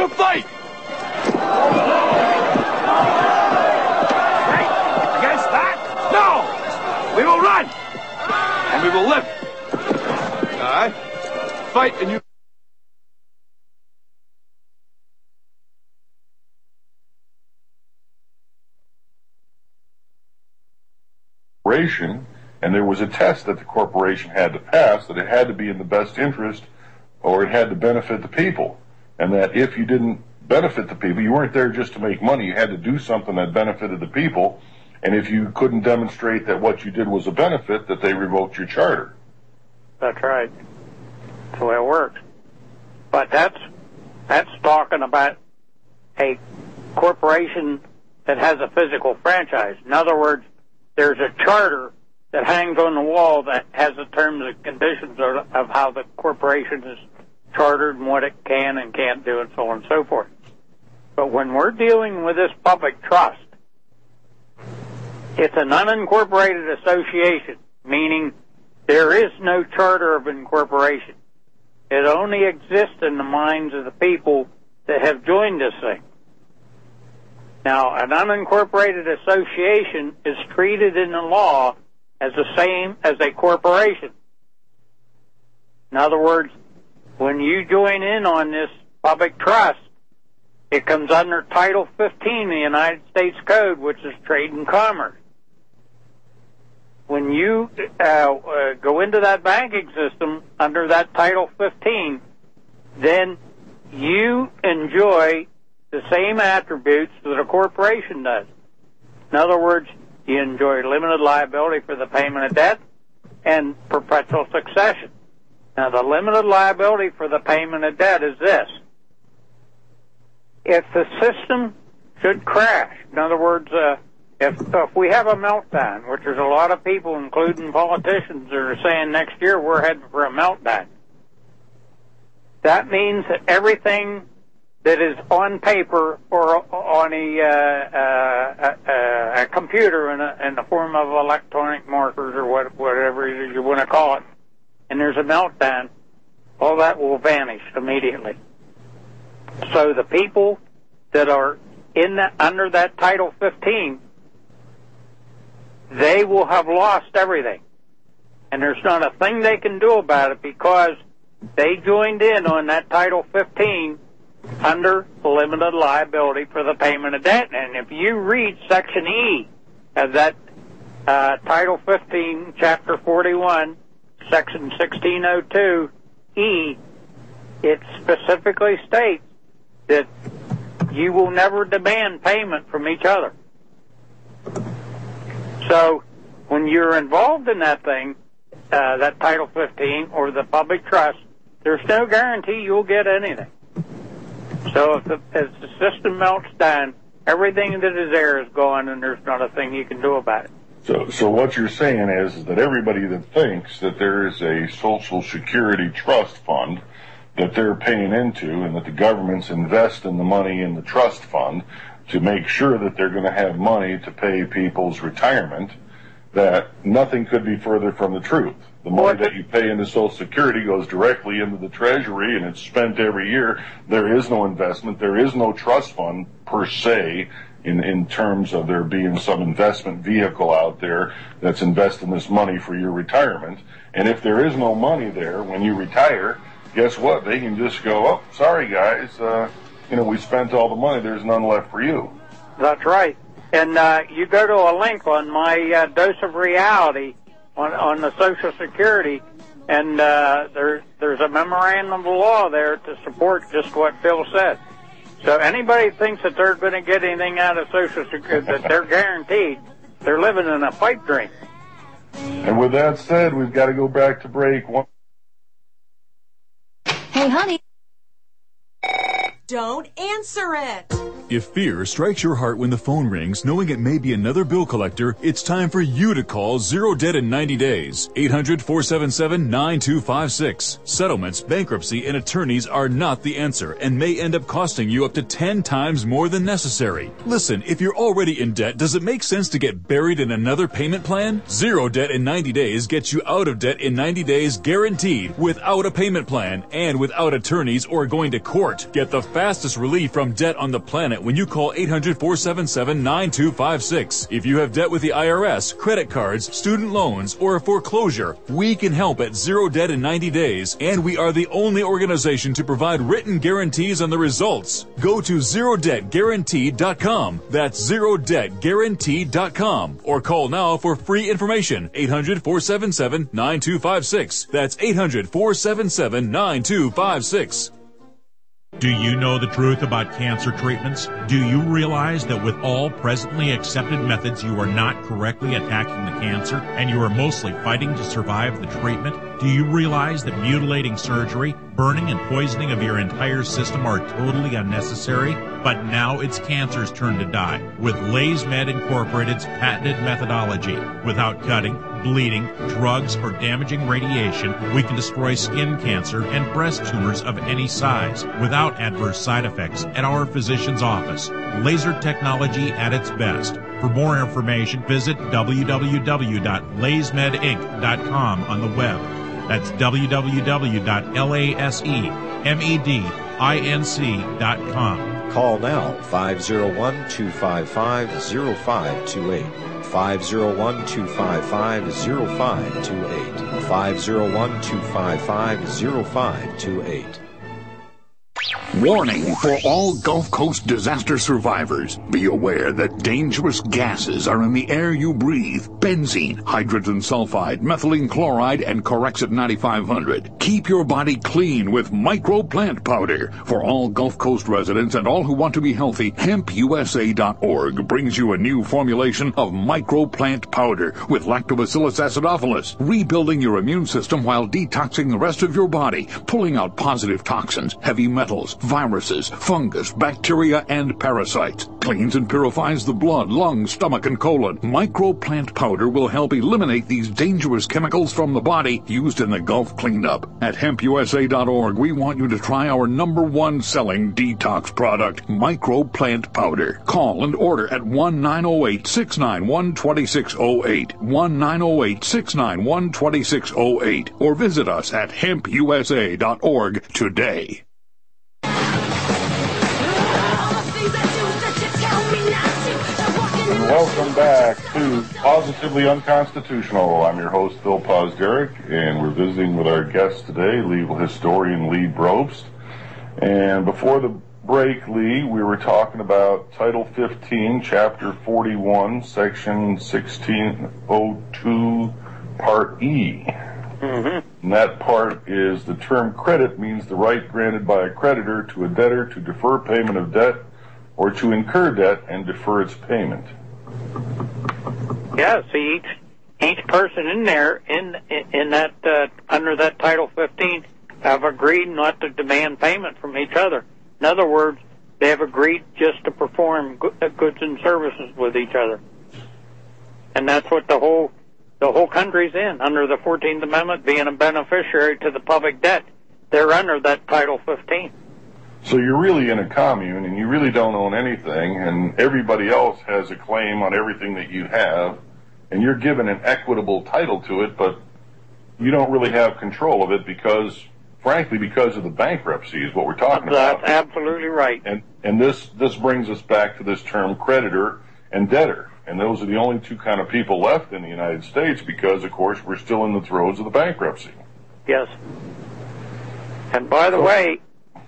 to fight! Against that? No! We will run! And we will live. All right? Fight and you... And there was a test that the corporation had to pass, that it had to be in the best interest or it had to benefit the people. And that if you didn't benefit the people, you weren't there just to make money, you had to do something that benefited the people. And if you couldn't demonstrate that what you did was a benefit, that they revoked your charter. That's right. That's the way it works. But that's talking about a corporation that has a physical franchise. In other words, there's a charter that hangs on the wall that has the terms and conditions of how the corporation is chartered and what it can and can't do and so on and so forth. But when we're dealing with this public trust, it's an unincorporated association, meaning there is no charter of incorporation. It only exists in the minds of the people that have joined this thing. Now, an unincorporated association is treated in the law as the same as a corporation. In other words, when you join in on this public trust, it comes under Title 15 of the United States Code, which is Trade and Commerce. When you go into that banking system under that Title 15, then you enjoy the same attributes that a corporation does. In other words, you enjoy limited liability for the payment of debt and perpetual succession. Now, the limited liability for the payment of debt is this. If the system should crash, in other words, if we have a meltdown, which there's a lot of people, including politicians, that are saying next year we're heading for a meltdown, that means that everything that is on paper or on a computer in the form of electronic markers or whatever you want to call it, and there's a meltdown, all that will vanish immediately. So the people that are under that Title 15, they will have lost everything. And there's not a thing they can do about it because they joined in on that Title 15 under limited liability for the payment of debt. And if you read Section E of that Title 15, Chapter 41, Section 1602E, it specifically states that you will never demand payment from each other. So when you're involved in that thing, that Title 15 or the public trust, there's no guarantee you'll get anything. So as the system melts down, everything that is there is gone, and there's not a thing you can do about it. So what you're saying is that everybody that thinks that there is a Social Security trust fund that they're paying into and that the governments invest in the money in the trust fund to make sure that they're going to have money to pay people's retirement, that nothing could be further from the truth. The money that you pay into Social Security goes directly into the Treasury, and it's spent every year. There is no investment. There is no trust fund per se in terms of there being some investment vehicle out there that's investing this money for your retirement. And if there is no money there when you retire, guess what? They can just go, oh, sorry, guys, we spent all the money. There's none left for you. That's right. And you go to a link on my Dose of Reality on the Social Security, and there's a memorandum of law there to support just what Phil said. So anybody thinks that they're going to get anything out of Social Security, that they're guaranteed, they're living in a pipe dream. And with that said, we've got to go back to break. Hey, honey. Don't answer it. If fear strikes your heart when the phone rings, knowing it may be another bill collector, it's time for you to call Zero Debt in 90 days. 800-477-9256. Settlements, bankruptcy, and attorneys are not the answer and may end up costing you up to 10 times more than necessary. Listen, if you're already in debt, does it make sense to get buried in another payment plan? Zero Debt in 90 days gets you out of debt in 90 days guaranteed, without a payment plan and without attorneys or going to court. Get the fastest relief from debt on the planet when you call 800-477-9256. If you have debt with the IRS, credit cards, student loans, or a foreclosure, we can help at Zero Debt in 90 days, and we are the only organization to provide written guarantees on the results. Go to ZeroDebtGuaranteed.com. That's ZeroDebtGuaranteed.com. Or call now for free information. 800-477-9256. That's 800-477-9256. Do you know the truth about cancer treatments? Do you realize that with all presently accepted methods, you are not correctly attacking the cancer and you are mostly fighting to survive the treatment? Do you realize that mutilating surgery, burning and poisoning of your entire system are totally unnecessary? But now it's cancer's turn to die with LaysMed Incorporated's patented methodology. Without cutting, bleeding, drugs, or damaging radiation, we can destroy skin cancer and breast tumors of any size without adverse side effects at our physician's office. Laser technology at its best. For more information, visit www.laysmedinc.com on the web. That's www.laysmedinc.com. Call now, 501-255-0528. 501-255-0528. 501-255-0528. Warning for all Gulf Coast disaster survivors. Be aware that dangerous gases are in the air you breathe. Benzene, hydrogen sulfide, methylene chloride, and Corexit 9500. Keep your body clean with Micro Plant Powder. For all Gulf Coast residents and all who want to be healthy, HempUSA.org brings you a new formulation of Micro Plant Powder with Lactobacillus acidophilus, rebuilding your immune system while detoxing the rest of your body, pulling out positive toxins, heavy metals, viruses, fungus, bacteria, and parasites. Cleans and purifies the blood, lungs, stomach, and colon. Micro Plant Powder will help eliminate these dangerous chemicals from the body used in the Gulf cleanup. At HempUSA.org, we want you to try our #1 selling detox product, Micro Plant Powder. Call and order at 1-908-691-2608, 1-908-691-2608, or visit us at HempUSA.org today. Welcome back to Positively Unconstitutional. I'm your host, Phil Pozderick, and we're visiting with our guest today, legal historian Lee Brobst. And before the break, Lee, we were talking about Title 15, Chapter 41, Section 1602, Part E. Mm-hmm. And that part is the term credit means the right granted by a creditor to a debtor to defer payment of debt or to incur debt and defer its payment. Yeah, see, each person in there, in that, under that Title 15, have agreed not to demand payment from each other. In other words, they have agreed just to perform goods and services with each other. And that's what the whole country's in, under the 14th Amendment, being a beneficiary to the public debt. They're under that Title 15. So you're really in a commune, and you really don't own anything, and everybody else has a claim on everything that you have, and you're given an equitable title to it, but you don't really have control of it because, frankly, because of the bankruptcy is what we're talking about. That's absolutely right. And this brings us back to this term creditor and debtor, and those are the only two kind of people left in the United States because, of course, we're still in the throes of the bankruptcy. Yes. And by the way,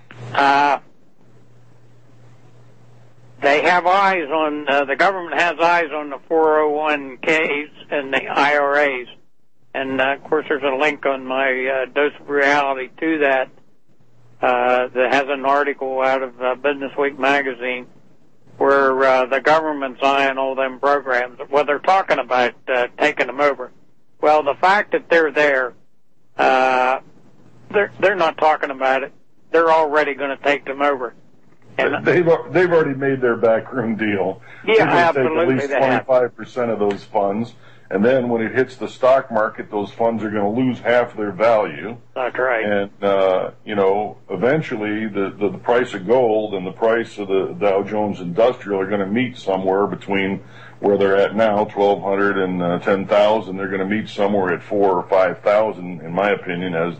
they have eyes on, the government has eyes on the 401ks and the IRAs. And, of course, there's a link on my Dose of Reality to that that has an article out of Business Week magazine where the government's eyeing all them programs. Well, they're talking about taking them over. Well, the fact that they're there, they're not talking about it. They're already going to take them over. They've already made their backroom deal. Yeah, absolutely. Take at least 25% of those funds, and then when it hits the stock market, those funds are going to lose half their value. That's right. And eventually, the price of gold and the price of the Dow Jones Industrial are going to meet somewhere between where they're at now, 1,200 and 10,000. They're going to meet somewhere at 4,000 or 5,000, in my opinion, as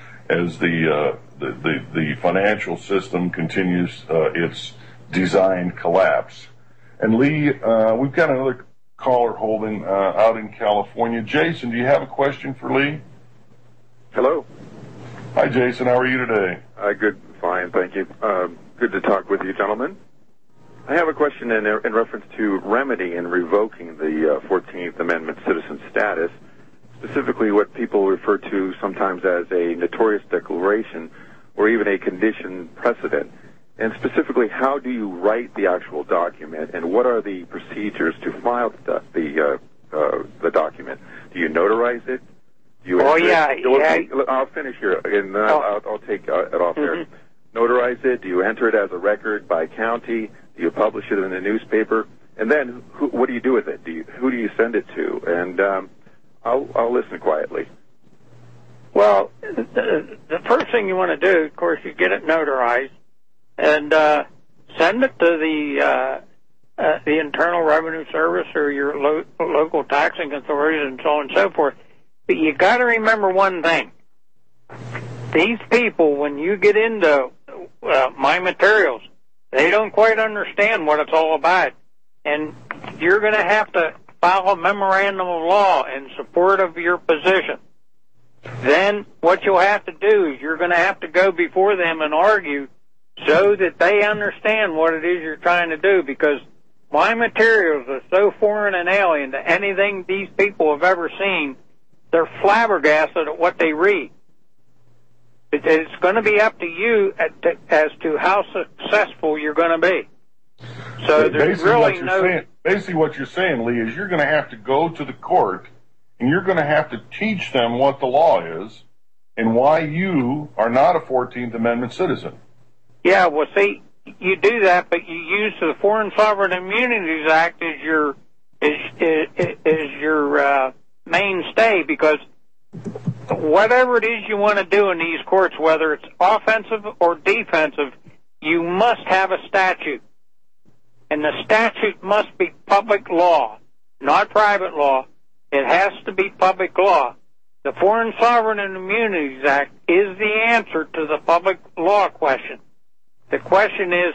the financial system continues its designed collapse. And Lee, we've got another caller holding out in California. Jason, do you have a question for Lee? Hello. Hi, Jason. How are you today? Good, fine, thank you. Good to talk with you, gentlemen. I have a question in reference to remedy in revoking the 14th Amendment citizen status, specifically what people refer to sometimes as a notorious declaration or even a condition precedent. And specifically, how do you write the actual document, and what are the procedures to file the document? Do you notarize it? Do you I'll finish here, and I'll take it off there. Notarize it? Do you enter it as a record by county? Do you publish it in the newspaper? And then, what do you do with it? Who do you send it to? And I'll listen quietly. Well, the first thing you want to do, of course, you get it notarized and send it to the Internal Revenue Service or your local taxing authorities and so on and so forth. But you got to remember one thing. These people, when you get into my materials, they don't quite understand what it's all about. And you're going to have to file a memorandum of law in support of your position. Then what you'll have to do is you're going to have to go before them and argue so that they understand what it is you're trying to do, because my materials are so foreign and alien to anything these people have ever seen, they're flabbergasted at what they read. It's going to be up to you as to how successful you're going to be. So there's really basically what you're saying, Lee, is you're going to have to go to the court and you're going to have to teach them what the law is and why you are not a 14th Amendment citizen. Yeah, well, see, you do that, but you use the Foreign Sovereign Immunities Act as your mainstay, because whatever it is you want to do in these courts, whether it's offensive or defensive, you must have a statute. And the statute must be public law, not private law. It has to be public law. The Foreign Sovereign and Immunities Act is the answer to the public law question. The question is,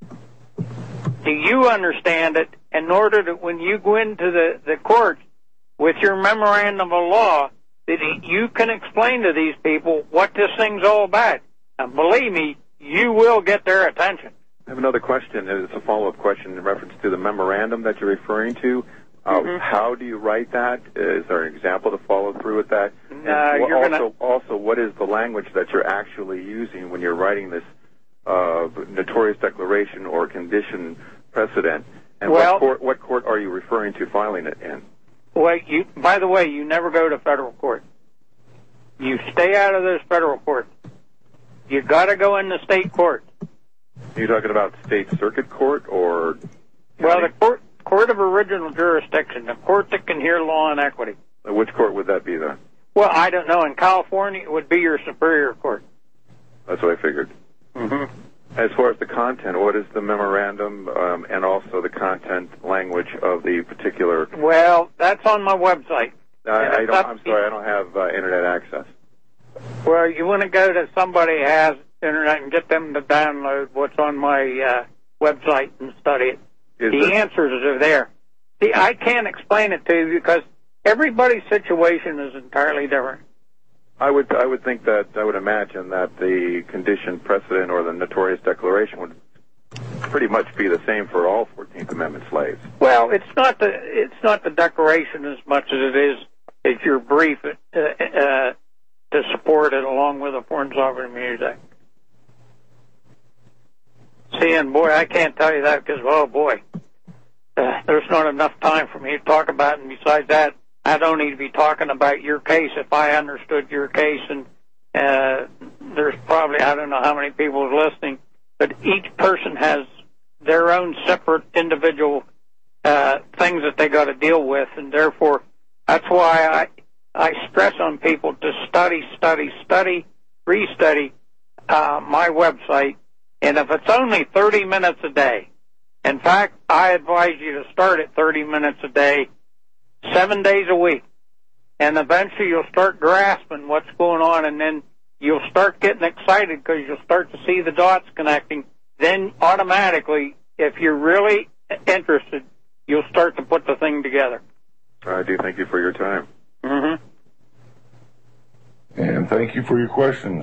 do you understand it in order that when you go into the court with your memorandum of law, that you can explain to these people what this thing's all about? And believe me, you will get their attention. I have another question. It's a follow-up question in reference to the memorandum that you're referring to. How do you write that? Is there an example to follow through with that? Also, what is the language that you're actually using when you're writing this notorious declaration or condition precedent? And what court are you referring to filing it in? Well, by the way, you never go to federal court. You stay out of those federal courts. You got to go in the state court. Are you talking about state circuit court or? Well, the court of original jurisdiction, the court that can hear law and equity. Which court would that be then? Well, I don't know. In California, it would be your superior court. That's what I figured. Mm-hmm. As far as the content, what is the memorandum and also the content language of the particular? Well, that's on my website. I'm sorry, I don't have internet access. Well, you want to go to somebody who has internet and get them to download what's on my website and study it. The answers are there. See, I can't explain it to you because everybody's situation is entirely different. I would imagine that the condition precedent or the notorious declaration would pretty much be the same for all 14th Amendment slaves. Well, it's not the declaration as much as it is your brief to support it along with the Foreign Sovereign Immunities Act. See, and boy, I can't tell you that because, oh boy, there's not enough time for me to talk about it. And besides that, I don't need to be talking about your case if I understood your case. And there's probably, I don't know how many people are listening. but each person has their own separate individual things that they got to deal with, and therefore that's why I stress on people to study, restudy my website, and if it's only 30 minutes a day, in fact, I advise you to start at 30 minutes a day, 7 days a week, and eventually you'll start grasping what's going on, and then you'll start getting excited because you'll start to see the dots connecting. Then automatically, if you're really interested, you'll start to put the thing together. I do thank you for your time. Mm-hmm. And thank you for your questions.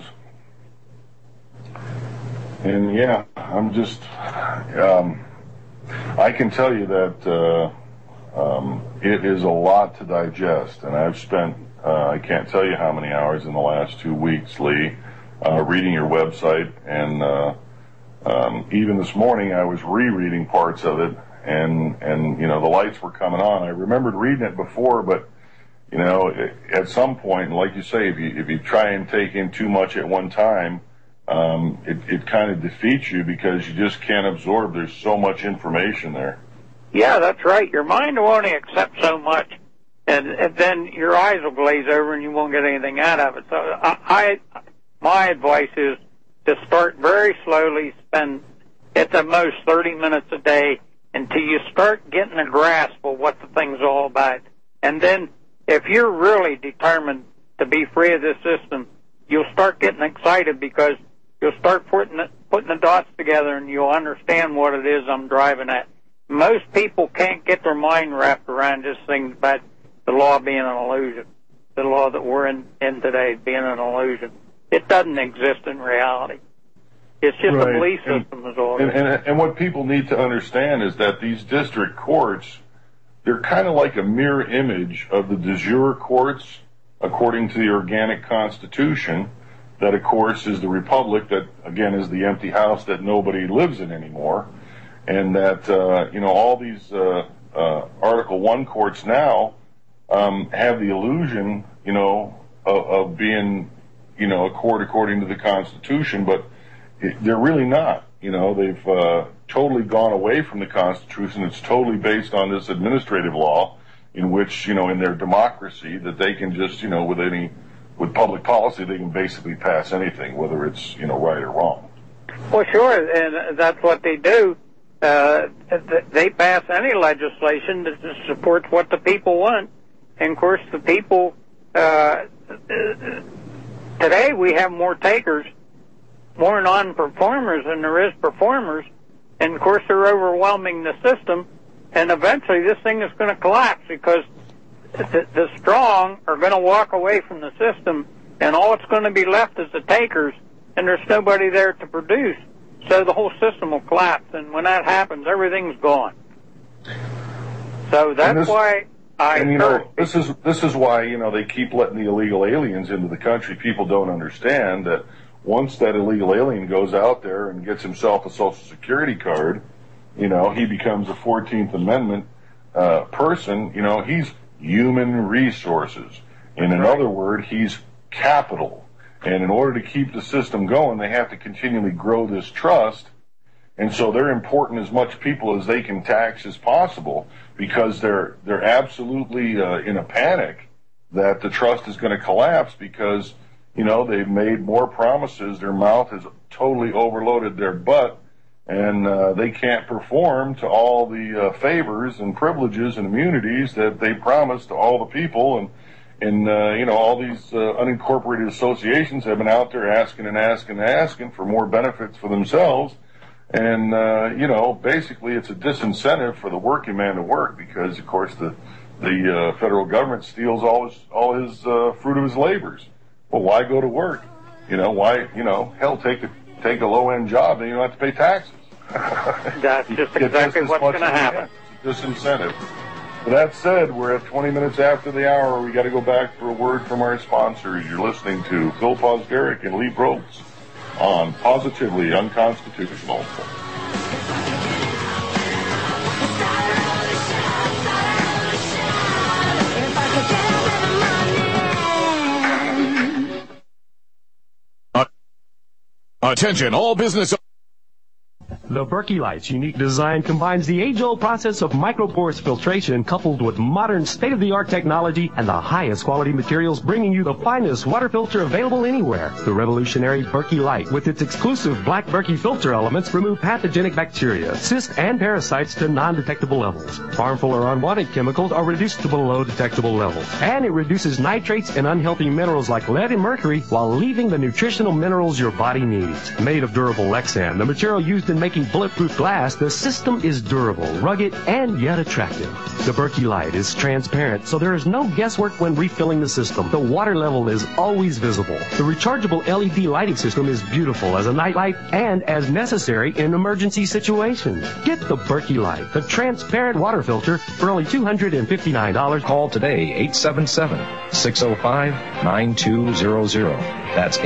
And yeah, I'm just, I can tell you that it is a lot to digest, and I've spent, I can't tell you how many hours in the last 2 weeks, Lee, reading your website, and even this morning I was rereading parts of it, and you know, the lights were coming on. I remembered reading it before, but you know, at some point, like you say, if you try and take in too much at one time, it kind of defeats you because you just can't absorb. There's so much information there. Yeah, that's right. Your mind will only accept so much, and then your eyes will glaze over and you won't get anything out of it. So my advice is to start very slowly, spend at the most 30 minutes a day until you start getting a grasp of what the thing's all about. And then if you're really determined to be free of this system, you'll start getting excited because you'll start putting the dots together and you'll understand what it is I'm driving at. Most people can't get their mind wrapped around this thing about the law being an illusion, the law that we're in today being an illusion. It doesn't exist in reality. It's just a belief system is all. And what people need to understand is that these district courts, they're kind of like a mirror image of the de jure courts, according to the organic constitution, that, of course, is the republic that, again, is the empty house that nobody lives in anymore. And that, you know, all these Article 1 courts now have the illusion, you know, of being, you know, a court according to the Constitution, but they're really not. You know, they've totally gone away from the Constitution. It's totally based on this administrative law in which, you know, in their democracy, that they can just, you know, with public policy, they can basically pass anything, whether it's, you know, right or wrong. Well, sure, and that's what they do. They pass any legislation that supports what the people want. And, of course, the people, today we have more takers, more non-performers than there is performers. And, of course, they're overwhelming the system. And eventually this thing is going to collapse because the strong are going to walk away from the system, and all it's going to be left is the takers, and there's nobody there to produce. So the whole system will collapse, and when that happens, everything's gone. So that's why this is why, you know, they keep letting the illegal aliens into the country. People don't understand that once that illegal alien goes out there and gets himself a Social Security card, you know, he becomes a 14th Amendment person. You know, he's human resources. In another word, he's capital. And in order to keep the system going, they have to continually grow this trust. And so they're importing as much people as they can tax as possible because they're absolutely in a panic that the trust is going to collapse because, you know, they've made more promises. Their mouth has totally overloaded their butt, and they can't perform to all the favors and privileges and immunities that they promised to all the people. And you know, all these unincorporated associations have been out there asking for more benefits for themselves. And, you know, basically it's a disincentive for the working man to work because, of course, the federal government steals all his fruit of his labors. Well, why go to work? You know, why, you know, hell, take a low-end job, then you don't have to pay taxes. That's just exactly what's going to happen. It's a disincentive. With that said, we're at 20 minutes after the hour. We got to go back for a word from our sponsors. You're listening to Phil Posderick and Lee Probst on Positively Unconstitutional. Attention, all business The Berkey Light's unique design combines the age-old process of microporous filtration coupled with modern state-of-the-art technology and the highest quality materials, bringing you the finest water filter available anywhere. The revolutionary Berkey Light, with its exclusive black Berkey filter elements, remove pathogenic bacteria, cysts, and parasites to non-detectable levels. Harmful or unwanted chemicals are reduced to below detectable levels. And it reduces nitrates and unhealthy minerals like lead and mercury while leaving the nutritional minerals your body needs. Made of durable Lexan, the material used in making bulletproof glass, the system is durable, rugged, and yet attractive. The Berkey Light is transparent, so there is no guesswork when refilling the system. The water level is always visible. The rechargeable LED lighting system is beautiful as a nightlight and as necessary in emergency situations. Get the Berkey Light, the transparent water filter, for only $259. Call today, 877-605-9200. That's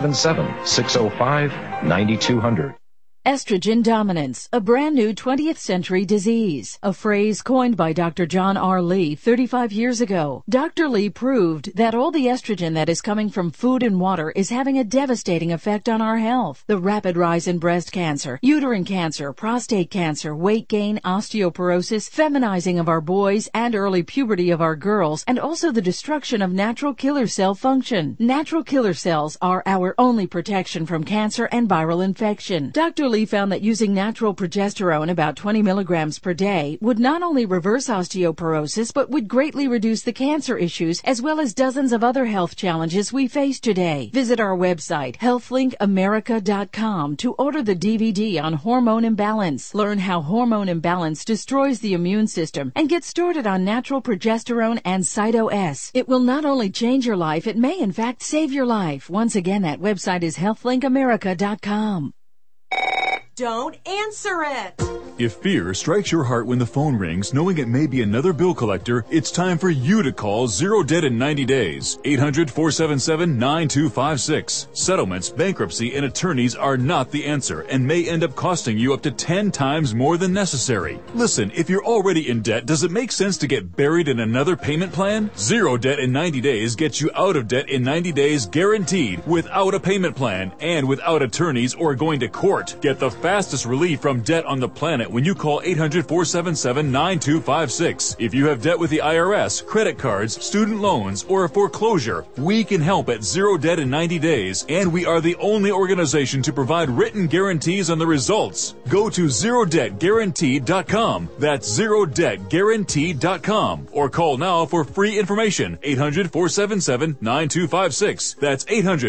877-605-9200. Estrogen dominance, a brand new 20th century disease, a phrase coined by Dr. John R. Lee 35 years ago. Dr. Lee proved that all the estrogen that is coming from food and water is having a devastating effect on our health. The rapid rise in breast cancer, uterine cancer, prostate cancer, weight gain, osteoporosis, feminizing of our boys, and early puberty of our girls, and also the destruction of natural killer cell function. Natural killer cells are our only protection from cancer and viral infection. Dr. Lee found that using natural progesterone, about 20 milligrams per day, would not only reverse osteoporosis, but would greatly reduce the cancer issues as well as dozens of other health challenges we face today. Visit our website, healthlinkAmerica.com, to order the DVD on hormone imbalance. Learn how hormone imbalance destroys the immune system and get started on natural progesterone and Cyto-S. It will not only change your life, it may in fact save your life. Once again, that website is healthlinkAmerica.com. Don't answer it! If fear strikes your heart when the phone rings, knowing it may be another bill collector, it's time for you to call Zero Debt in 90 Days. 800-477-9256. Settlements, bankruptcy, and attorneys are not the answer and may end up costing you up to 10 times more than necessary. Listen, if you're already in debt, does it make sense to get buried in another payment plan? Zero Debt in 90 Days gets you out of debt in 90 days guaranteed, without a payment plan and without attorneys or going to court. Get the fastest relief from debt on the planet when you call 800-477-9256. If you have debt with the IRS, credit cards, student loans, or a foreclosure, we can help at Zero Debt in 90 Days, and we are the only organization to provide written guarantees on the results. Go to ZeroDebtGuaranteed.com. That's ZeroDebtGuaranteed.com. Or call now for free information. 800-477-9256. That's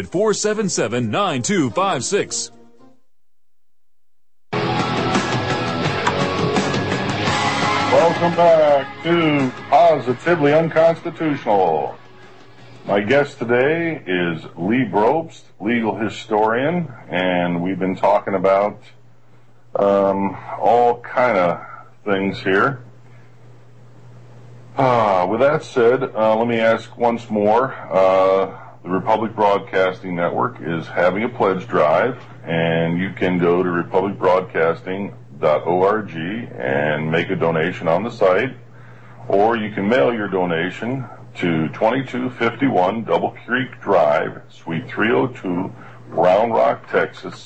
800-477-9256. Welcome back to Positively Unconstitutional. My guest today is Lee Brobst, legal historian, and we've been talking about all kind of things here. With that said, let me ask once more. The Republic Broadcasting Network is having a pledge drive, and you can go to republicbroadcasting.org and make a donation on the site, or you can mail your donation to 2251 Double Creek Drive, Suite 302, Round Rock, Texas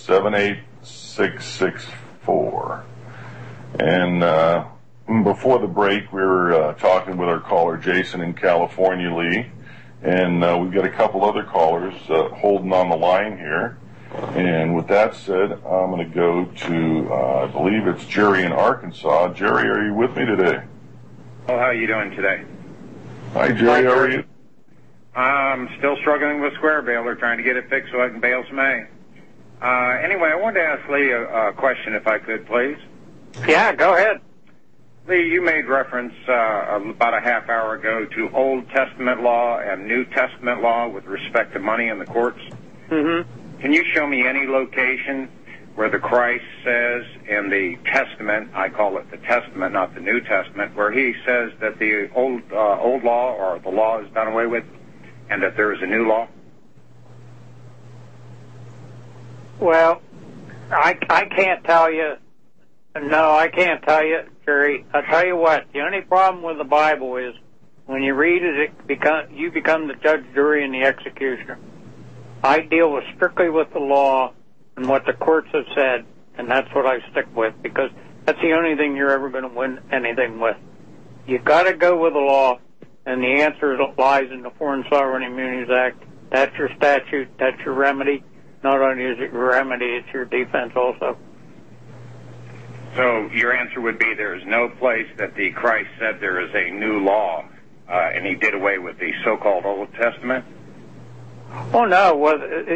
78664. And before the break, we were talking with our caller Jason in California, Lee, and we've got a couple other callers holding on the line here. And with that said, I'm going to go to, I believe it's Jerry in Arkansas. Jerry, are you with me today? Oh, how are you doing today? Hi, Jerry. How are you? I'm still struggling with square bail. They're trying to get it fixed so I can bail some May. Anyway, I wanted to ask Lee a question, if I could, please. Yeah, go ahead. Lee, you made reference about a half hour ago to Old Testament law and New Testament law with respect to money in the courts. Mm-hmm. Can you show me any location where the Christ says in the Testament, I call it the Testament, not the New Testament, where he says that the old law or the law is done away with and that there is a new law? Well, I can't tell you. No, I can't tell you, Jerry. I'll tell you what, the only problem with the Bible is when you read it, you become the judge, jury, and the executioner. I deal strictly with the law and what the courts have said, and that's what I stick with, because that's the only thing you're ever going to win anything with. You got to go with the law, and the answer lies in the Foreign Sovereign Immunities Act. That's your statute. That's your remedy. Not only is it your remedy, it's your defense also. So your answer would be there is no place that the Christ said there is a new law, and he did away with the so-called Old Testament? Oh, no. Well,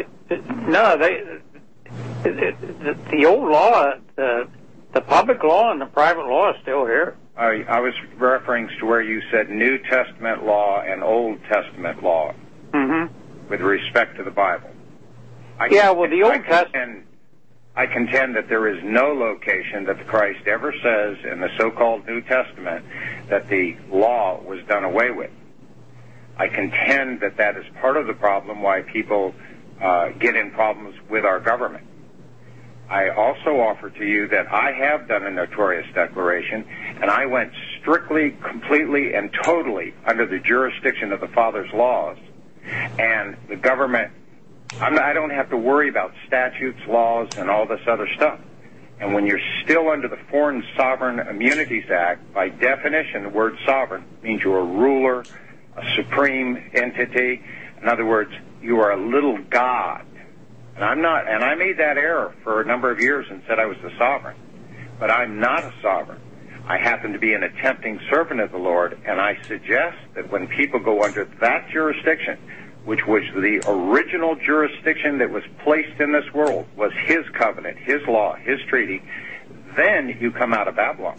the old law, the public law and the private law is still here. I was referring to where you said New Testament law and Old Testament law with respect to the Bible. The Old Testament... I contend that there is no location that the Christ ever says in the so-called New Testament that the law was done away with. I contend that that is part of the problem why people get in problems with our government. I also offer to you that I have done a notorious declaration, and I went strictly, completely, and totally under the jurisdiction of the Father's laws. And the government, I don't have to worry about statutes, laws, and all this other stuff. And when you're still under the Foreign Sovereign Immunities Act, by definition, the word sovereign means you're a ruler, a supreme entity. In other words, you are a little god. And I'm not, and I made that error for a number of years and said I was the sovereign. But I'm not a sovereign. I happen to be an attempting servant of the Lord, and I suggest that when people go under that jurisdiction, which was the original jurisdiction that was placed in this world, was his covenant, his law, his treaty, then you come out of Babylon.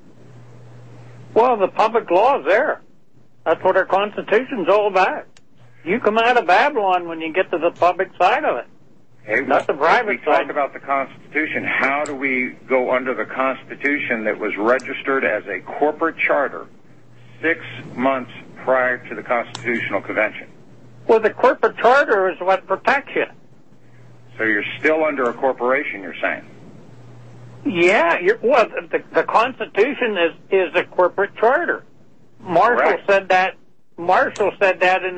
Well, the public law is there. That's what our Constitution's all about. You come out of Babylon when you get to the public side of it. Hey, not the private side. We side. talk about the Constitution. How do we go under the Constitution that was registered as a corporate charter 6 months prior to the Constitutional Convention? Well, the corporate charter is what protects you. So you're still under a corporation, you're saying? Yeah, the Constitution is a corporate charter. Marshall said that in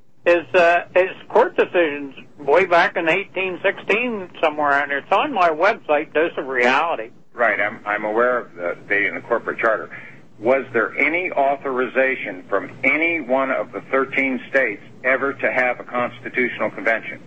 his court decisions way back in 1816 somewhere on there. It's on my website, Dose of Reality. Right, I'm aware of the date in the corporate charter. Was there any authorization from any one of the 13 states ever to have a constitutional convention?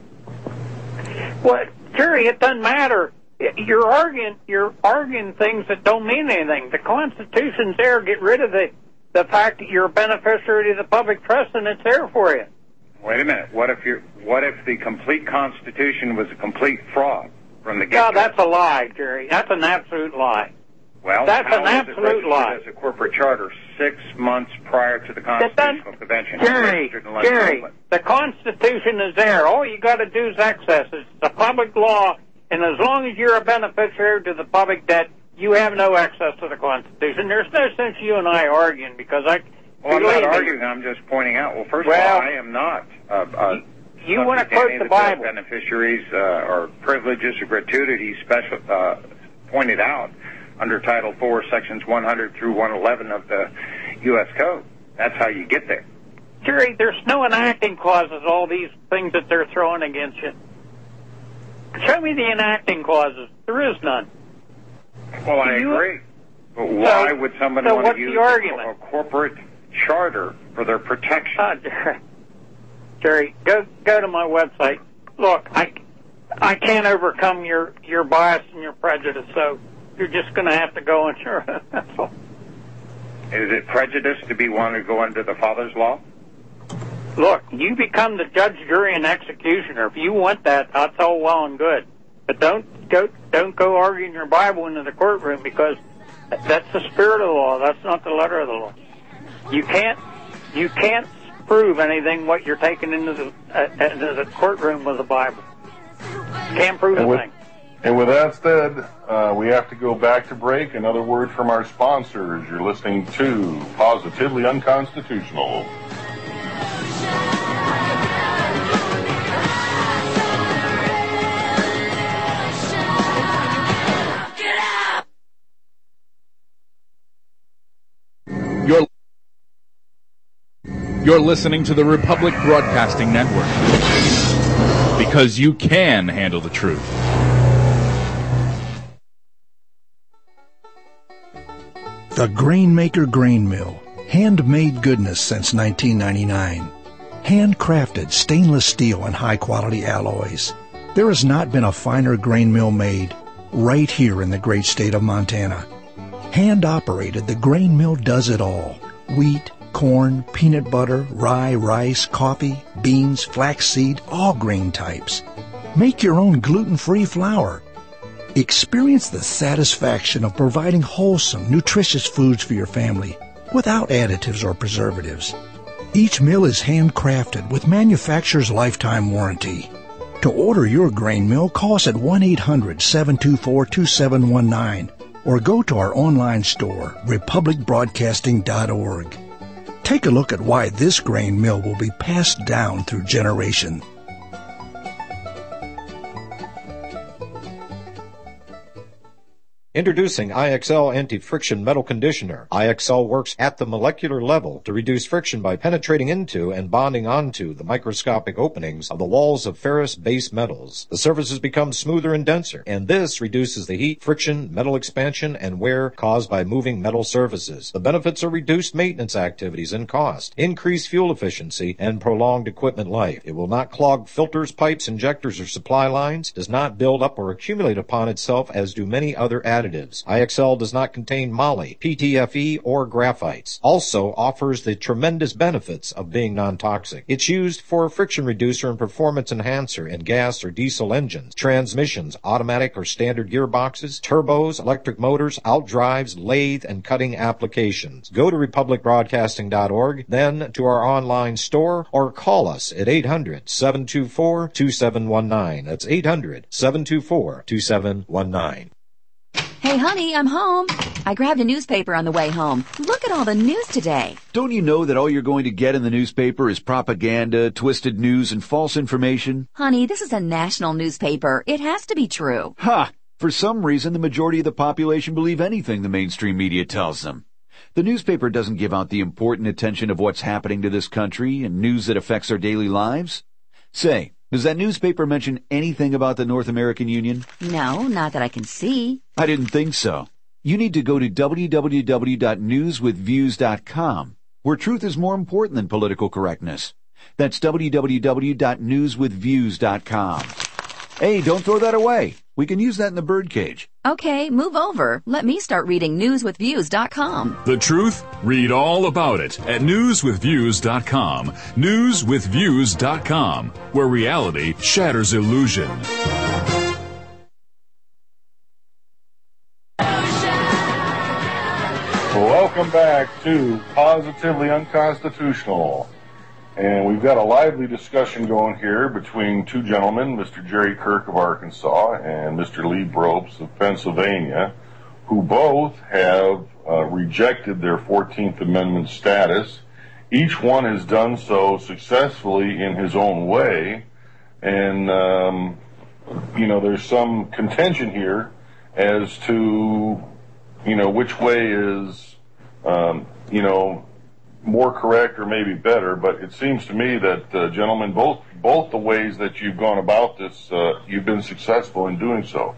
Well, Jerry, it doesn't matter. You're arguing things that don't mean anything. The Constitution's there. Get rid of the fact that you're a beneficiary of the public trust, and it's there for you. Wait a minute. What if the complete Constitution was a complete fraud from the get-go? No, that's a lie, Jerry. That's an absolute lie. Well, that's an absolute lie. As a corporate charter 6 months prior to the Constitutional Convention. Jerry, the Constitution is there. All you got to do is access it. It's a public law, and as long as you're a beneficiary to the public debt, you have no access to the Constitution. There's no sense you and I arguing because I'm not arguing. I'm just pointing out. Well, first of all, I am not. You want to quote the Bible? Beneficiaries or privileges or gratuities pointed out under Title 4, Sections 100 through 111 of the U.S. Code. That's how you get there. Jerry, there's no enacting clauses, all these things that they're throwing against you. Show me the enacting clauses. There is none. Well, I agree. But why would somebody want to use a corporate charter for their protection? Jerry, go to my website. Look, I can't overcome your bias and your prejudice, so you're just going to have to go and sure. That's all. Is it prejudice to be wanted to go under the Father's law? Look, you become the judge, jury, and executioner. If you want that, that's all well and good. But don't go arguing your Bible into the courtroom because that's the spirit of the law. That's not the letter of the law. You can't prove anything what you're taking into the courtroom with the Bible. Can't prove anything. And with that said, we have to go back to break. Another word from our sponsors. You're listening to Positively Unconstitutional. You're listening to the Republic Broadcasting Network. Because you can handle the truth. The Grainmaker Grain Mill. Handmade goodness since 1999. Handcrafted stainless steel and high-quality alloys. There has not been a finer grain mill made right here in the great state of Montana. Hand-operated, the grain mill does it all. Wheat, corn, peanut butter, rye, rice, coffee, beans, flaxseed, all grain types. Make your own gluten-free flour. Experience the satisfaction of providing wholesome, nutritious foods for your family without additives or preservatives. Each mill is handcrafted with manufacturer's lifetime warranty. To order your grain mill, call us at 1-800-724-2719 or go to our online store, republicbroadcasting.org. Take a look at why this grain mill will be passed down through generations. Introducing IXL Anti-Friction Metal Conditioner. IXL works at the molecular level to reduce friction by penetrating into and bonding onto the microscopic openings of the walls of ferrous base metals. The surfaces become smoother and denser, and this reduces the heat, friction, metal expansion, and wear caused by moving metal surfaces. The benefits are reduced maintenance activities and cost, increased fuel efficiency, and prolonged equipment life. It will not clog filters, pipes, injectors, or supply lines, does not build up or accumulate upon itself as do many other additives. IXL does not contain moly, PTFE, or graphites. Also offers the tremendous benefits of being non-toxic. It's used for a friction reducer and performance enhancer in gas or diesel engines, transmissions, automatic or standard gearboxes, turbos, electric motors, outdrives, lathe, and cutting applications. Go to republicbroadcasting.org, then to our online store, or call us at 800-724-2719. That's 800-724-2719. Hey, honey, I'm home. I grabbed a newspaper on the way home. Look at all the news today. Don't you know that all you're going to get in the newspaper is propaganda, twisted news, and false information? Honey, this is a national newspaper. It has to be true. Ha! For some reason, the majority of the population believe anything the mainstream media tells them. The newspaper doesn't give out the important attention of what's happening to this country and news that affects our daily lives. Say, does that newspaper mention anything about the North American Union? No, not that I can see. I didn't think so. You need to go to www.newswithviews.com, where truth is more important than political correctness. That's www.newswithviews.com. Hey, don't throw that away. We can use that in the birdcage. Okay, move over. Let me start reading newswithviews.com. The truth? Read all about it at newswithviews.com. Newswithviews.com, where reality shatters illusion. Welcome back to Positively Unconstitutional. And we've got a lively discussion going here between two gentlemen, Mr. Jerry Kirk of Arkansas and Mr. Lee Brobst of Pennsylvania, who both have rejected their 14th Amendment status. Each one has done so successfully in his own way. And, there's some contention here as to, which way is, more correct or maybe better, but it seems to me that, gentlemen, both the ways that you've gone about this, you've been successful in doing so.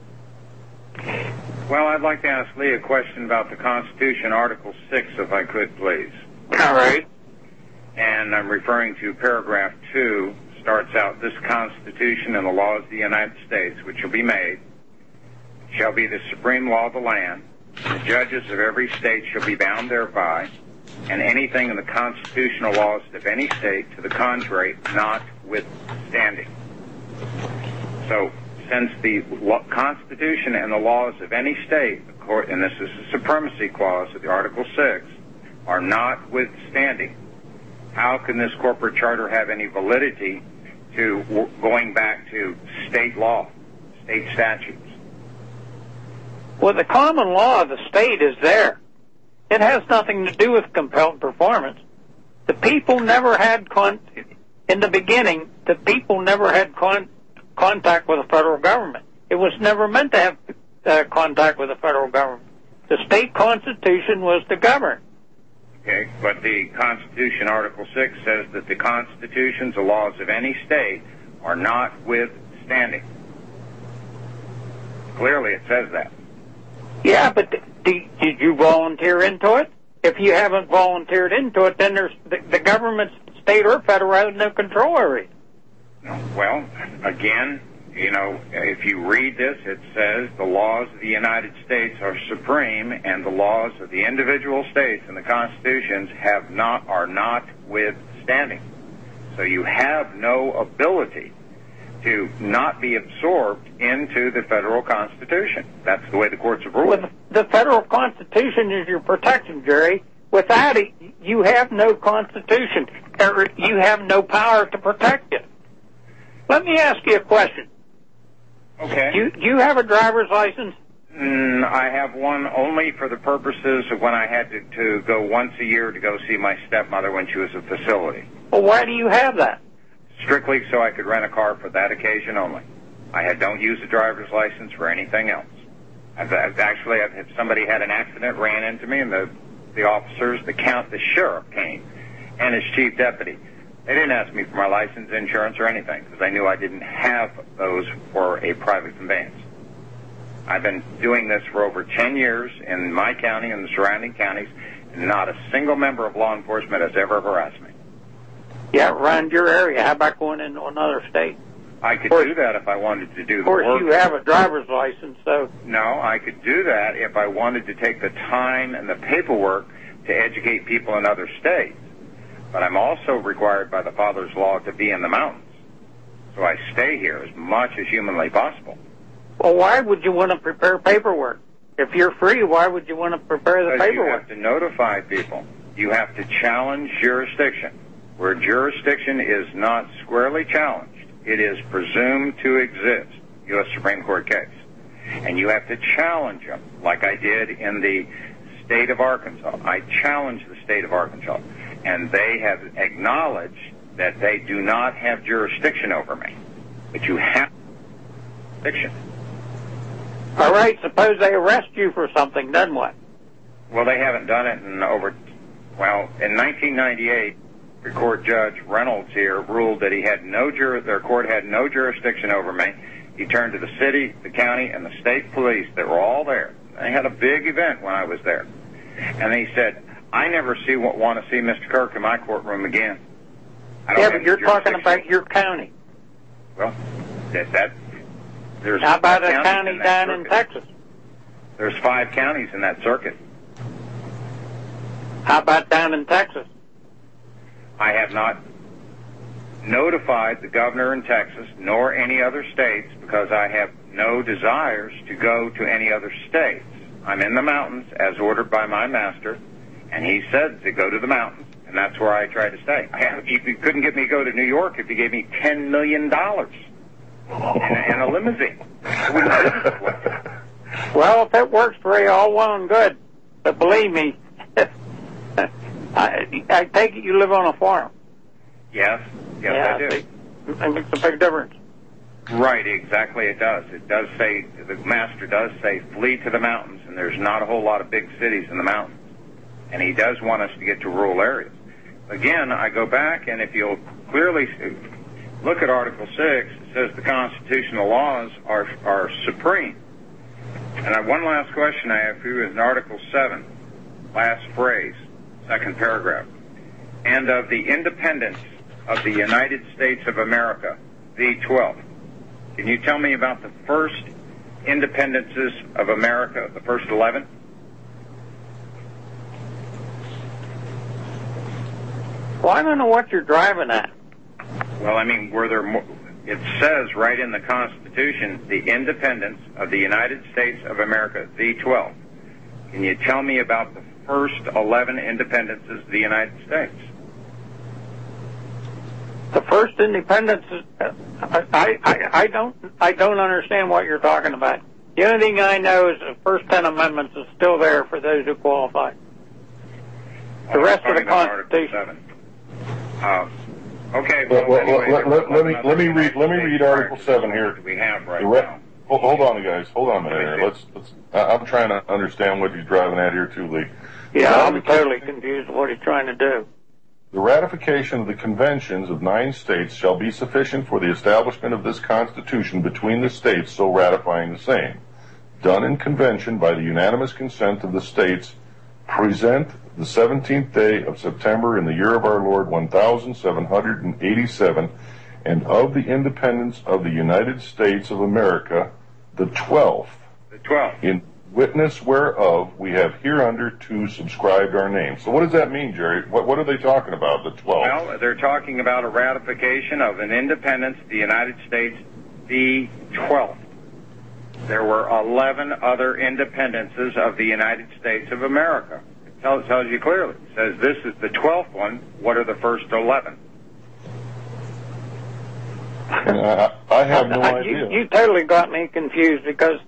Well, I'd like to ask Lee a question about the Constitution, Article 6, if I could, please. All right. And I'm referring to paragraph 2, starts out, this Constitution and the laws of the United States, which shall be made, shall be the supreme law of the land. The judges of every state shall be bound thereby, and anything in the constitutional laws of any state to the contrary notwithstanding. So, since the Constitution and the laws of any state, and this is the supremacy clause of the Article 6, are notwithstanding, how can this corporate charter have any validity to going back to state law, state statutes? Well, the common law of the state is there. It has nothing to do with compelled performance. The people never had in the beginning, the people never had contact with the federal government. It was never meant to have contact with the federal government. The state constitution was to govern. Okay, but the Constitution, Article 6, says that the constitutions, the laws of any state, are notwithstanding. Clearly it says that. Yeah, but you've volunteer into it? If you haven't volunteered into it, then there's the government, state or federal, has no control over it. Well, again, you know, if you read this, it says the laws of the United States are supreme, and the laws of the individual states and the constitutions are not withstanding. So you have no ability to not be absorbed into the federal Constitution. That's the way the courts have ruled. Well, the federal Constitution is your protection, Jerry. Without it, you have no Constitution, or you have no power to protect it. Let me ask you a question. Okay. Do you have a driver's license? I have one only for the purposes of when I had to go once a year to go see my stepmother when she was at facility. Well, why do you have that? Strictly so I could rent a car for that occasion only. I don't use a driver's license for anything else. If somebody had an accident, ran into me, and the officers, the sheriff came, and his chief deputy. They didn't ask me for my license, insurance, or anything, because I knew I didn't have those for a private conveyance. I've been doing this for over 10 years in my county and the surrounding counties, and not a single member of law enforcement has ever harassed me. Yeah, around your area. How about going into another state? I could do that if I wanted to do the work. Of course, you have a driver's license, so... No, I could do that if I wanted to take the time and the paperwork to educate people in other states. But I'm also required by the Father's Law to be in the mountains. So I stay here as much as humanly possible. Well, why would you want to prepare paperwork? If you're free, why would you want to prepare the paperwork? You have to notify people. You have to challenge jurisdiction. Where jurisdiction is not squarely challenged, it is presumed to exist. U.S. Supreme Court case. And you have to challenge them, like I did in the state of Arkansas. I challenged the state of Arkansas. And they have acknowledged that they do not have jurisdiction over me. But you have jurisdiction. All right, suppose they arrest you for something, then what? Well, they haven't done it in in 1998, the court judge Reynolds here ruled that their court had no jurisdiction over me. He turned to the city, the county, and the state police that were all there. They had a big event when I was there. And he said, I never want to see Mr. Kirk in my courtroom again. But you're talking about your county. Well, there's... How about a county down in Texas? There's 5 counties in that circuit. How about down in Texas? I have not notified the governor in Texas nor any other states because I have no desires to go to any other states. I'm in the mountains as ordered by my master, and he said to go to the mountains, and that's where I try to stay. You couldn't get me to go to New York if you gave me $10 million and a limousine. Well, if it works for you, all well and good. But believe me, I take it you live on a farm. Yes, I do. It makes a big difference. Right, exactly it does. It does say, the master does say, flee to the mountains, and there's not a whole lot of big cities in the mountains. And he does want us to get to rural areas. Again, I go back, and if you'll clearly look at Article 6, it says the constitutional laws are supreme. And one last question I have for you is in Article 7, last phrase, second paragraph. And of the independence of the United States of America, V12. Can you tell me about the first independences of America, the first 11? Well, I don't know what you're driving at. Well, I mean, were there more? It says right in the Constitution, the independence of the United States of America, V12. Can you tell me about the first 11 independences of the United States? The first independence, I don't understand what you're talking about. The only thing I know is the first 10 amendments is still there for those who qualify. The rest of the Constitution. Okay. Well, let me read Article 7 here. We have right now. Hold on, guys. Hold on a minute here. I'm trying to understand what he's driving at here too, Lee. Yeah, I'm totally confused with what he's trying to do. The ratification of the conventions of 9 states shall be sufficient for the establishment of this Constitution between the states so ratifying the same, done in convention by the unanimous consent of the states present the 17th day of September in the year of our Lord 1787, and of the independence of the United States of America, the 12th. The 12th. In witness whereof we have hereunder to subscribed our names. So what does that mean, Jerry? What are they talking about, the 12th? Well, they're talking about a ratification of an independence of the United States, the 12th. There were 11 other independences of the United States of America. It tells you clearly. It says this is the 12th one. What are the first 11? I have no idea. You totally got me confused because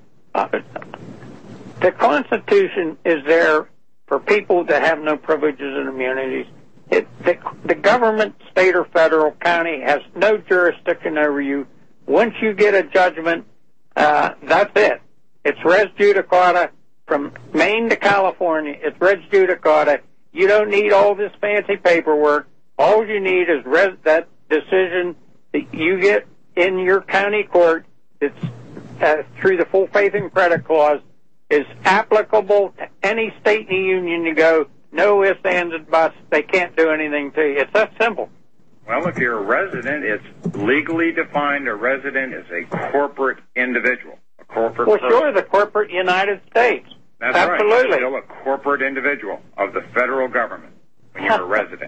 the Constitution is there for people that have no privileges and immunities. The government, state or federal, county, has no jurisdiction over you. Once you get a judgment, that's it. It's res judicata from Maine to California. It's res judicata. You don't need all this fancy paperwork. All you need is that decision that you get in your county court. It's through the full faith and credit clause, is applicable to any state in the union. You go, no ifs, ands, and buts. They can't do anything to you. It's that simple. Well, if you're a resident, it's legally defined. A resident is a corporate individual, a corporate person. Sure, the corporate United States. That's absolutely. Right. You're still a corporate individual of the federal government when you're a resident.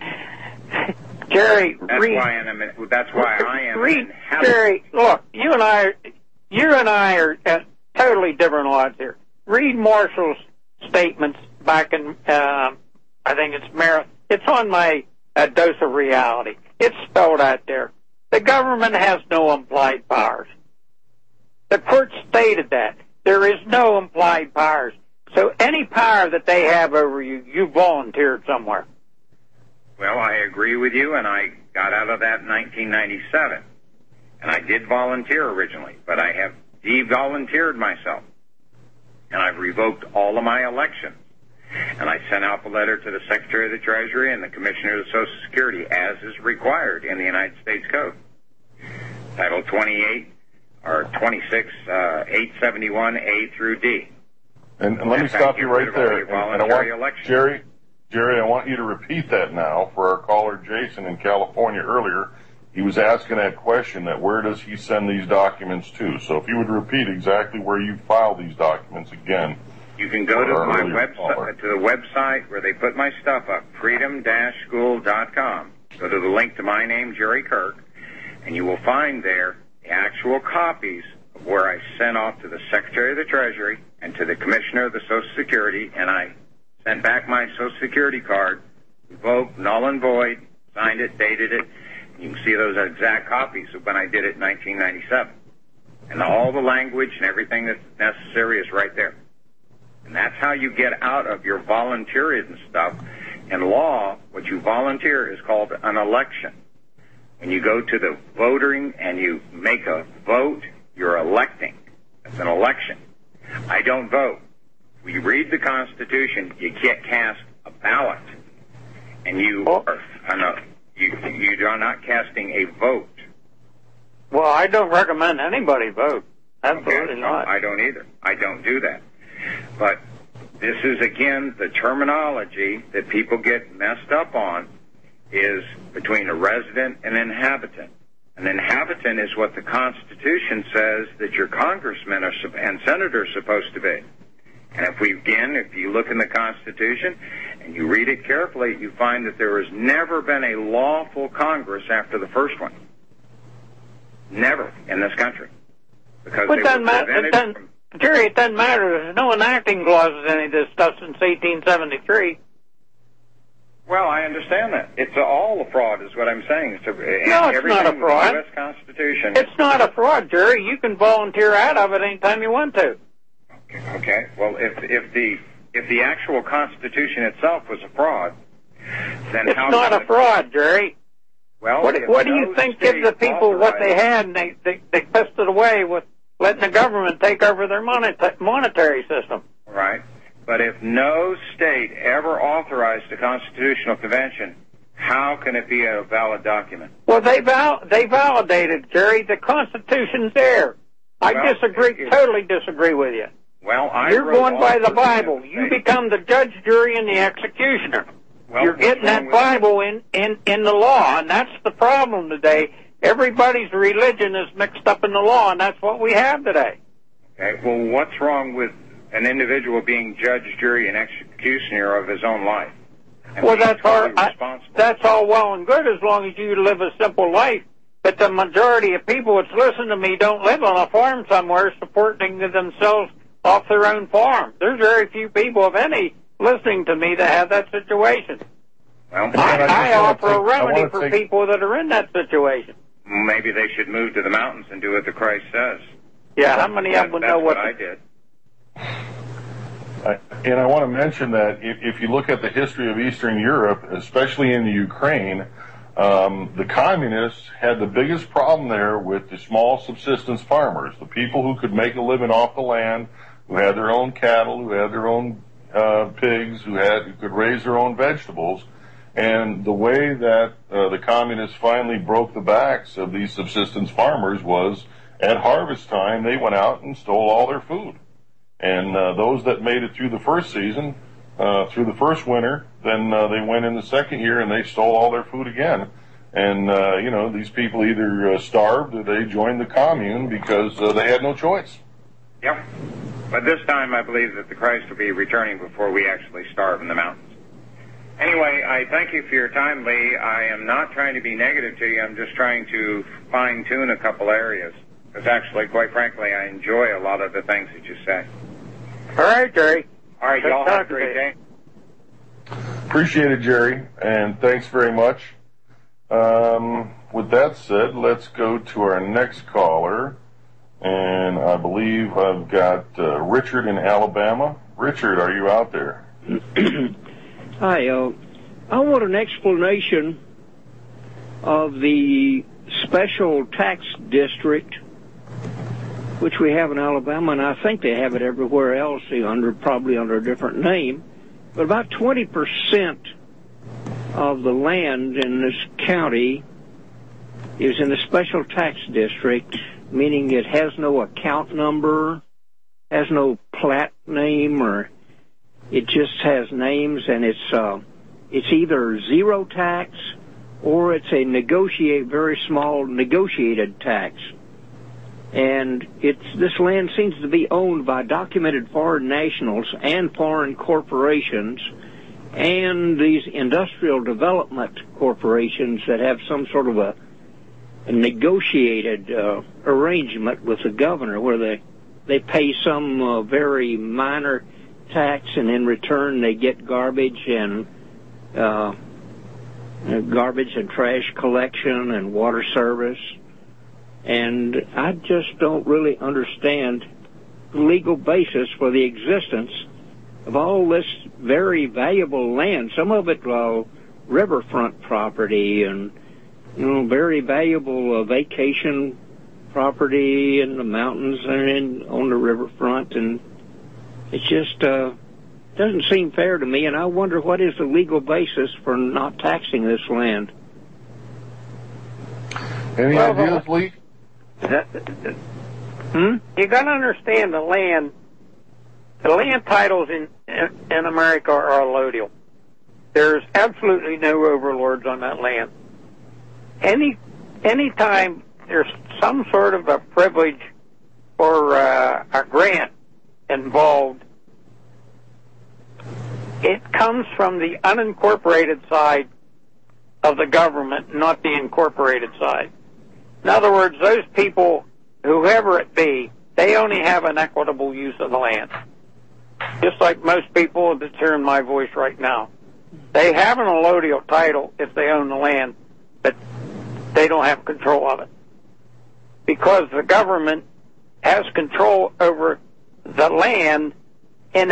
Jerry, that's why I am. Jerry, look, you and I are at totally different odds here. Read Marshall's statements back in, I think it's Marathon. It's on my Dose of Reality. It's spelled out there. The government has no implied powers. The court stated that. There is no implied powers. So any power that they have over you, you volunteered somewhere. Well, I agree with you, and I got out of that in 1997. And I did volunteer originally, but I have de-volunteered myself. And I've revoked all of my elections. And I sent out the letter to the Secretary of the Treasury and the Commissioner of the Social Security, as is required in the United States Code. Title 28, or 26, 871A through D. And let me stop you right there. And I want, Jerry, I want you to repeat that now for our caller Jason in California earlier. He was asking that question, that where does he send these documents to? So if you would repeat exactly where you file these documents again. You can go to my website, to the website where they put my stuff up, freedom-school.com. Go to the link to my name, Jerry Kirk, and you will find there the actual copies of where I sent off to the Secretary of the Treasury and to the Commissioner of the Social Security, and I sent back my Social Security card, revoked, null and void, signed it, dated it. You can see those exact copies of when I did it in 1997. And all the language and everything that's necessary is right there. And that's how you get out of your volunteerism stuff. In law, what you volunteer is called an election. When you go to the voting and you make a vote, you're electing. It's an election. I don't vote. When you read the Constitution, you can't cast a ballot. And you are not casting a vote. Well, I don't recommend anybody vote. Absolutely not. I don't either. I don't do that. But this is, again, the terminology that people get messed up on is between a resident and an inhabitant. An inhabitant is what the Constitution says that your congressmen and senators are supposed to be. And if you look in the Constitution and you read it carefully, you find that there has never been a lawful Congress after the first one. Never in this country. Because Jerry, it doesn't matter. There's no enacting clauses in any of this stuff since 1873. Well, I understand that. It's all a fraud is what I'm saying. No, it's not a fraud. The U.S. Constitution. It's not a fraud, Jerry. You can volunteer out of it anytime you want to. Okay. Well, if the actual Constitution itself was a fraud, then it's not a fraud, Jerry. Well, what do you think gives the people what they had, and they pissed it away with letting the government take over their monetary system? Right. But if no state ever authorized a constitutional convention, how can it be a valid document? Well, they validated, Jerry. The Constitution's there. I totally disagree with you. Well, You're going by the Bible. You become the judge, jury, and the executioner. Well, you're getting that Bible in the law, and that's the problem today. Everybody's religion is mixed up in the law, and that's what we have today. Okay, well, what's wrong with an individual being judge, jury, and executioner of his own life? Well, that's all well and good as long as you live a simple life. But the majority of people that listen to me don't live on a farm somewhere supporting themselves off their own farm. There's very few people, if any, listening to me that have that situation. Well, I offer a remedy for people that are in that situation. Maybe they should move to the mountains and do what the Christ says. Yeah, how many of them know what I did? And I want to mention that if you look at the history of Eastern Europe, especially in the Ukraine, the communists had the biggest problem there with the small subsistence farmers, the people who could make a living off the land, who had their own cattle, who had their own pigs, who could raise their own vegetables. And the way that the communists finally broke the backs of these subsistence farmers was at harvest time, they went out and stole all their food. And those that made it through the first season, through the first winter, then they went in the second year and they stole all their food again. And, these people either starved or they joined the commune because they had no choice. Yep. But this time I believe that the Christ will be returning before we actually starve in the mountains. Anyway, I thank you for your time, Lee. I am not trying to be negative to you. I'm just trying to fine-tune a couple areas. Because actually, quite frankly, I enjoy a lot of the things that you say. All right, Jerry. All right, y'all have a great day. Appreciate it, Jerry, and thanks very much. With that said, let's go to our next caller. And I believe I've got Richard in Alabama. Richard, are you out there? Hi, I want an explanation of the special tax district, which we have in Alabama, and I think they have it everywhere else, probably under a different name. But about 20% of the land in this county is in the special tax district, meaning it has no account number, has no plat name, or it just has names, and it's either zero tax or it's a very small negotiated tax. And this land seems to be owned by documented foreign nationals and foreign corporations and these industrial development corporations that have some sort of a negotiated arrangement with the governor where they pay some very minor tax, and in return they get garbage and trash collection and water service. And I just don't really understand the legal basis for the existence of all this very valuable land. Some of it riverfront property and very valuable vacation property in the mountains and on the riverfront, and it just doesn't seem fair to me, and I wonder what is the legal basis for not taxing this land. Any ideas, Lee? You got to understand the land titles in America are allodial. There's absolutely no overlords on that land. Anytime there's some sort of a privilege or a grant involved, it comes from the unincorporated side of the government, not the incorporated side. In other words, those people, whoever it be, they only have an equitable use of the land. Just like most people that's hearing my voice right now. They have an allodial title if they own the land, but they don't have control of it. Because the government has control over the land in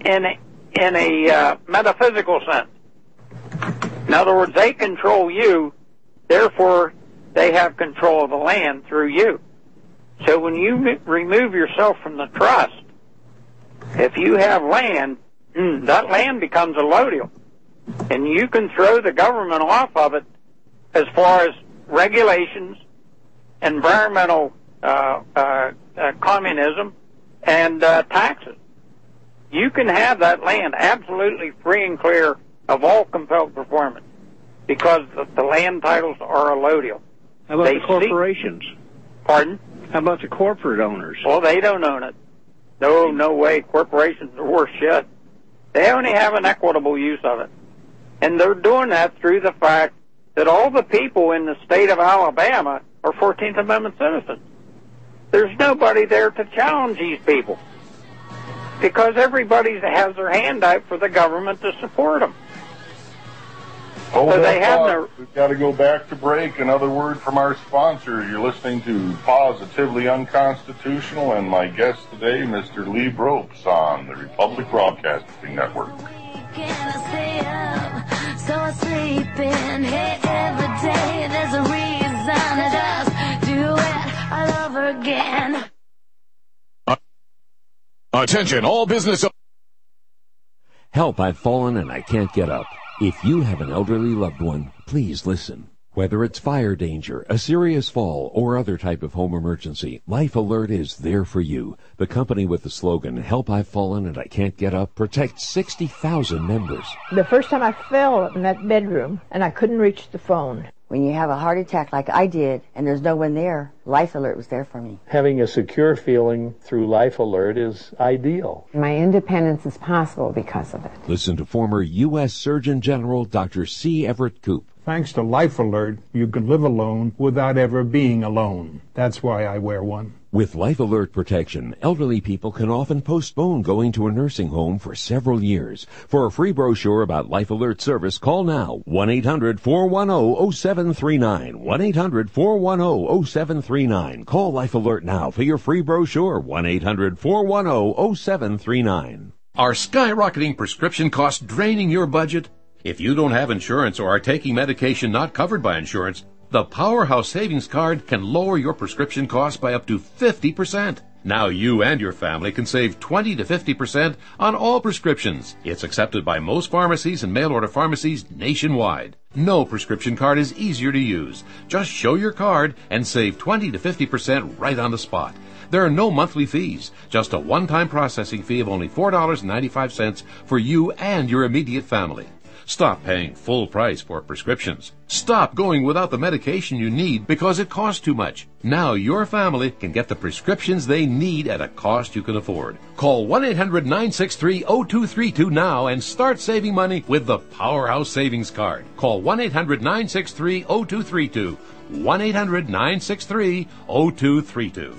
a metaphysical sense. In other words, they control you, therefore they have control of the land through you. So when you remove yourself from the trust, if you have land, that land becomes allodial. And you can throw the government off of it as far as regulations, environmental communism, and taxes. You can have that land absolutely free and clear of all compelled performance because the land titles are allodial. How about the corporations? Pardon? How about the corporate owners? Well, they don't own it. No way. Corporations are worse shit. They only have an equitable use of it. And they're doing that through the fact that all the people in the state of Alabama are 14th Amendment citizens. There's nobody there to challenge these people because everybody has their hand out for the government to support them. Hold so that they have thought. We've got to go back to break. Another word from our sponsors. You're listening to Positively Unconstitutional, and my guest today, Mr. Lee Bropes on the Republic Broadcasting Network. So I sleep in here every day. There's a reason I just do it all over again. Attention, all business. Help, I've fallen and I can't get up. If you have an elderly loved one, please listen. Whether it's fire danger, a serious fall, or other type of home emergency, Life Alert is there for you. The company with the slogan, Help, I've Fallen and I Can't Get Up, protects 60,000 members. The first time I fell in that bedroom and I couldn't reach the phone. When you have a heart attack like I did and there's no one there, Life Alert was there for me. Having a secure feeling through Life Alert is ideal. My independence is possible because of it. Listen to former U.S. Surgeon General Dr. C. Everett Koop. Thanks to Life Alert, you can live alone without ever being alone. That's why I wear one. With Life Alert protection, elderly people can often postpone going to a nursing home for several years. For a free brochure about Life Alert service, call now 1-800-410-0739. 1-800-410-0739. Call Life Alert now for your free brochure. 1-800-410-0739. Are skyrocketing prescription costs draining your budget? If you don't have insurance or are taking medication not covered by insurance, the Powerhouse Savings Card can lower your prescription costs by up to 50%. Now you and your family can save 20 to 50% on all prescriptions. It's accepted by most pharmacies and mail-order pharmacies nationwide. No prescription card is easier to use. Just show your card and save 20 to 50% right on the spot. There are no monthly fees, just a one-time processing fee of only $4.95 for you and your immediate family. Stop paying full price for prescriptions. Stop going without the medication you need because it costs too much. Now your family can get the prescriptions they need at a cost you can afford. Call 1-800-963-0232 now and start saving money with the Powerhouse Savings Card. Call 1-800-963-0232. 1-800-963-0232.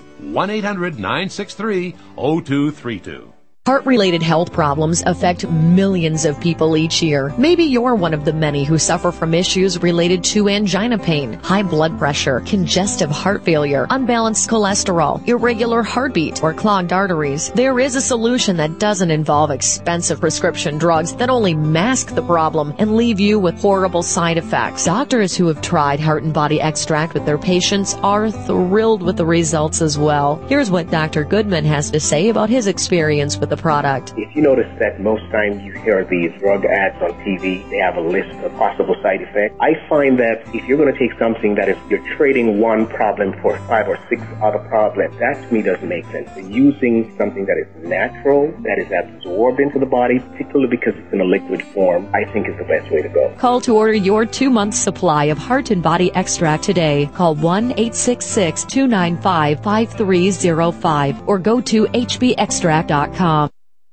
1-800-963-0232. Heart-related health problems affect millions of people each year. Maybe you're one of the many who suffer from issues related to angina pain, high blood pressure, congestive heart failure, unbalanced cholesterol, irregular heartbeat, or clogged arteries. There is a solution that doesn't involve expensive prescription drugs that only mask the problem and leave you with horrible side effects. Doctors who have tried Heart and Body Extract with their patients are thrilled with the results as well. Here's what Dr. Goodman has to say about his experience with the product. If you notice that most times you hear these drug ads on TV, they have a list of possible side effects. I find that if you're going to take something that is, you're trading one problem for 5 or 6 other problems, that to me doesn't make sense. Using something that is natural, that is absorbed into the body, particularly because it's in a liquid form, I think is the best way to go. Call to order your 2-month supply of Heart and Body Extract today. Call 1-866-295-5305 or go to hbextract.com.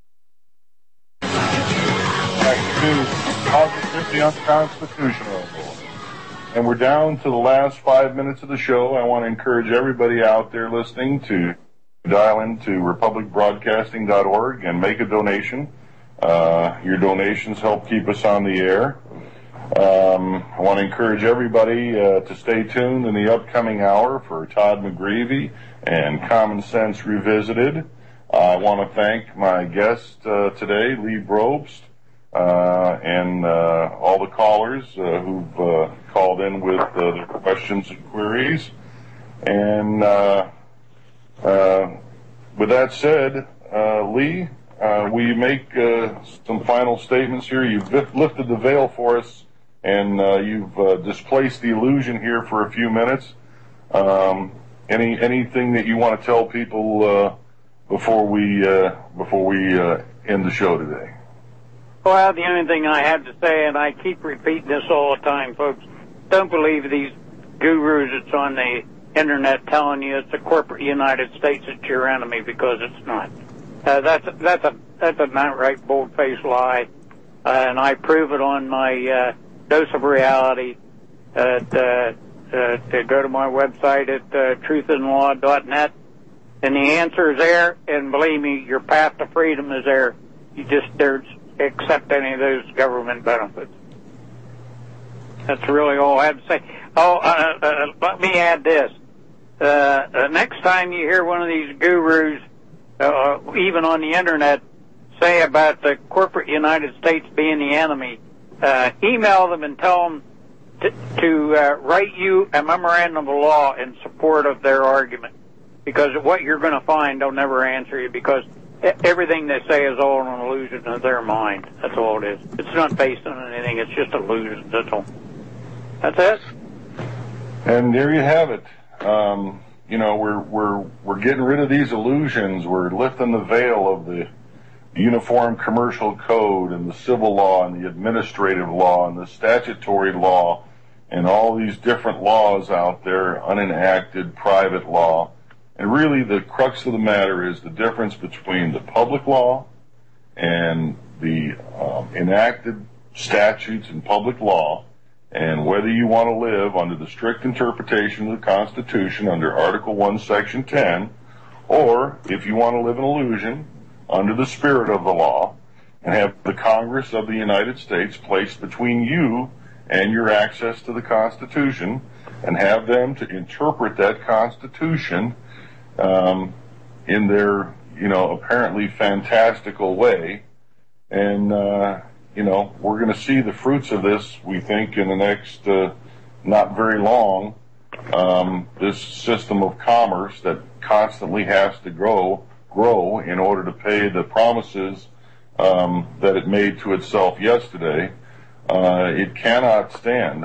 Positively Unconstitutional. And we're down to the last 5 minutes of the show. I want to encourage everybody out there listening to dial into republicbroadcasting.org and make a donation. Your donations help keep us on the air. I want to encourage everybody to stay tuned in the upcoming hour for Todd McGreevy and Common Sense Revisited. I want to thank my guest today, Lee Bropes, and all the callers who've called in with the questions and queries. And with that said, Lee, will you make some final statements here? You've lifted the veil for us, and you've displaced the illusion here for a few minutes. Anything that you want to tell people before we end the show today? Well, the only thing I have to say, and I keep repeating this all the time, folks, don't believe these gurus that's on the internet telling you it's the corporate United States that's your enemy, because it's not. That's an outright bold-faced lie, and I prove it on my Dose of Reality. To go to my website at truthandlaw.net, and the answer is there, and believe me, your path to freedom is there. You just don't accept any of those government benefits. That's really all I have to say. Let me add this. Next time you hear one of these gurus, even on the internet, say about the corporate United States being the enemy, email them and tell them to write you a memorandum of law in support of their argument. Because what you're going to find, they'll never answer you, because everything they say is all an illusion of their mind. That's all it is. It's not based on anything. It's just illusions. That's all. That's it. And there you have it. We're getting rid of these illusions. We're lifting the veil of the Uniform Commercial Code and the civil law and the administrative law and the statutory law and all these different laws out there, unenacted private law. And really the crux of the matter is the difference between the public law and the enacted statutes and public law, and whether you want to live under the strict interpretation of the Constitution under Article 1, Section 10, or if you want to live in illusion under the spirit of the law and have the Congress of the United States placed between you and your access to the Constitution, and have them to interpret that Constitution in their, apparently fantastical way. And, we're going to see the fruits of this, we think, in the next not very long. This system of commerce that constantly has to grow in order to pay the promises that it made to itself yesterday. It cannot stand.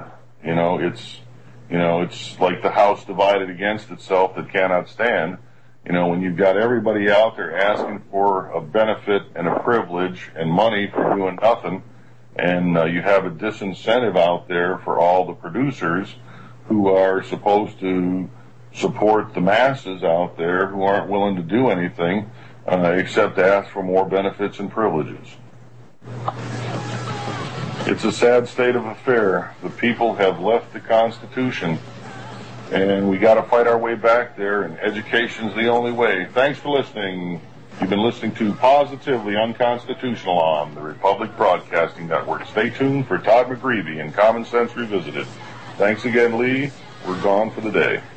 It's like the house divided against itself that cannot stand. When you've got everybody out there asking for a benefit and a privilege and money for doing nothing, and you have a disincentive out there for all the producers who are supposed to support the masses out there who aren't willing to do anything except ask for more benefits and privileges. It's a sad state of affair. The people have left the Constitution, and we got to fight our way back there, and education's the only way. Thanks for listening. You've been listening to Positively Unconstitutional on the Republic Broadcasting Network. Stay tuned for Todd McGreevy and Common Sense Revisited. Thanks again, Lee. We're gone for the day.